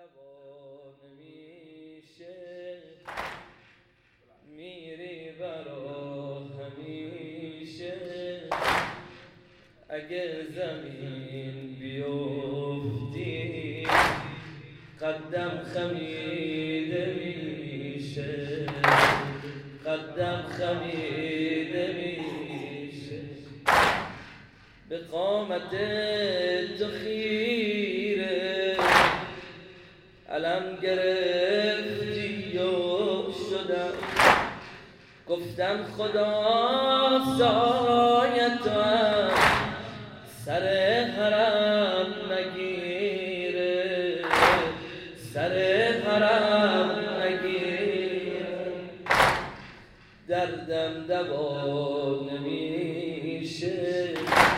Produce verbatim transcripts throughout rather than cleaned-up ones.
دوا نمیشه، میری برا همیشه. اگه زمین بیفتی قدم خمیده میشه، قدم خمیده میشه. به قامت تو خیره علم گرفتی و شدم، گفتم خدا سایه تو هم سر حرم نگیره، سر حرم نگیره. دردم دوا نمیشه،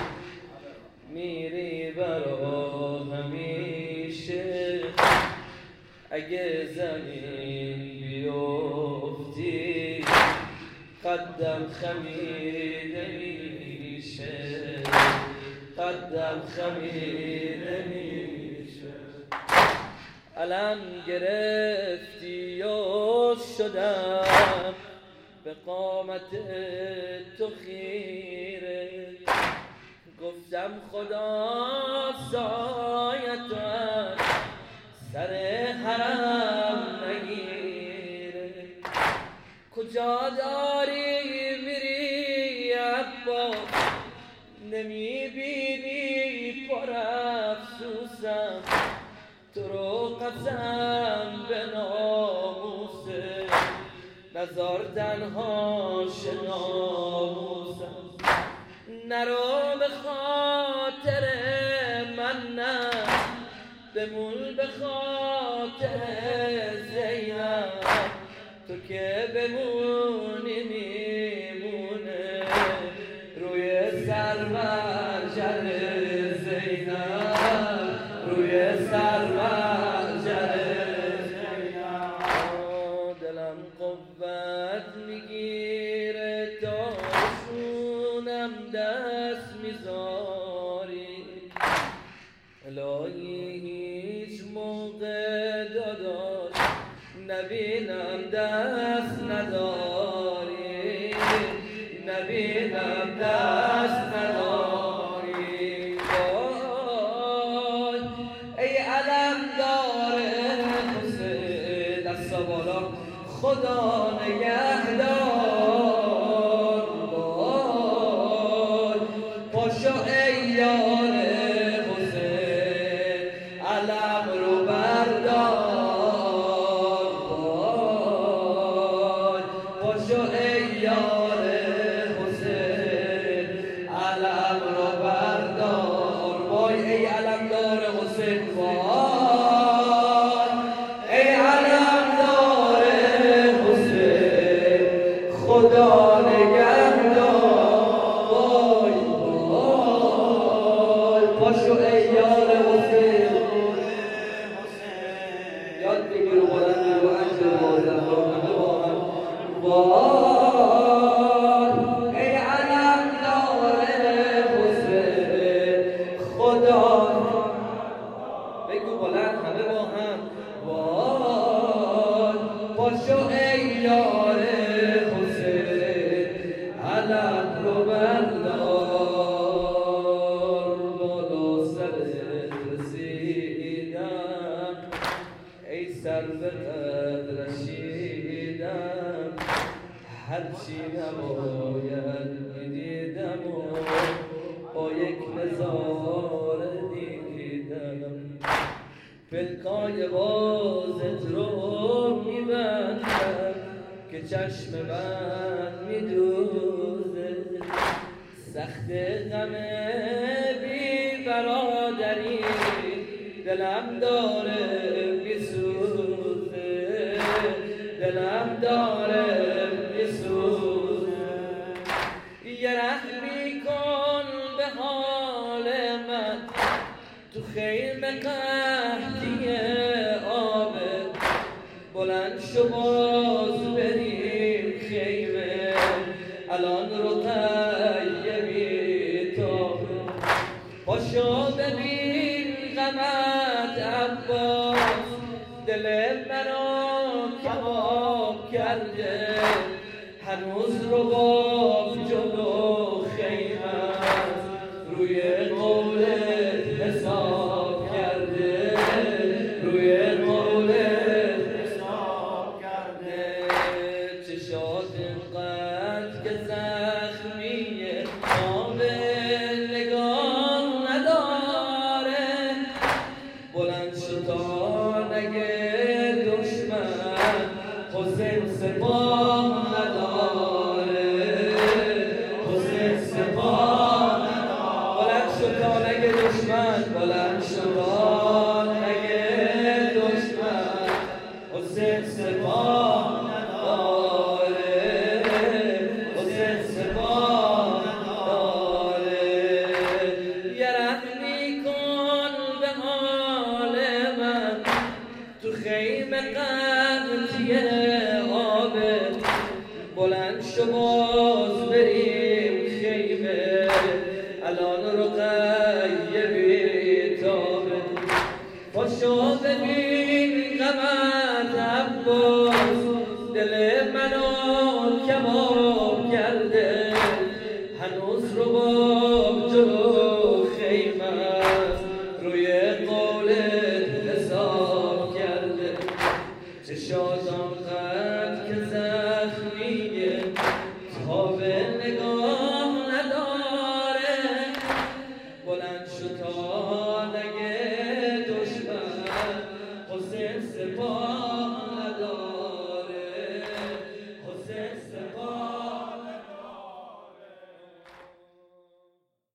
میری برا همیشه. اگه زمین بیفتی قدم خمیده میشه، قدم خمیده میشه. علم گرفتی و شدم به قامت تو خیره، گفتم خدا سایه تو هم سر حرم نگیره. کجا داری میری عباس، نمیبینی پر افسوسم. تو رو قسم به ناموسه نزار تنها شناموسم. نرو به خاطر من نه، بمون به خاطر زینب. تو که بمونی میمونه روی سر مرجر زینب، روی سر مرجر زینب. دلم قوت میگیره تا شونم دست میذاری. الهی هیچ موقع داداش نبینم دست نداری، نبینم دست نداری. وای ای علم داره حسین، دست بالا خدا نگهدار. وای پاشو ای یار حسین، علم رو بردار. وای پاشو ای یار حسین، علم رو بردار. وای ای علم دار حسین، وای ای علم دار حسین، خدا نگهدار. وای وای پاشو ای یار حسین، یاد بگیر و بلند بگو عجل بازم رو همه با هم. وای ای علم دار حسین، خدا بگو بلند همه با هم. وای پاشو ای یار حسین، علم رو بردار. بالا سرت رسیدم ای سر به قد رسیدم، هرچی نباید میدیدم و با یک نظاره دیدم. پلکای بازت رو میبندم که چشم من میدوزه. سخت غم بی برادری دلم داره میسوزه، دلم داره میسوزه. یه رحمی کن به حال من، تو خیمه قحطی آبه. بلند شو باز بریم خیمه، الان رو طیبی تابه. پاشو ببین غمت عباس، دل منو کباب کرده، هنوز رباب جلو خیمت روی قولت حساب کرده، روی قولت حساب کرده. چشات اینقدر که زخمیه قابل نگاه نداره، بلند شد تا نگه دشمن حسین سپاه نداره، حسین سپاه نداره. بلند شد تا نگه دشمن، بلند شد تا نگه دشمن حسین سپاه نداره، حسین سپاه نداره. یه رحمی کن به حال من تو خیمه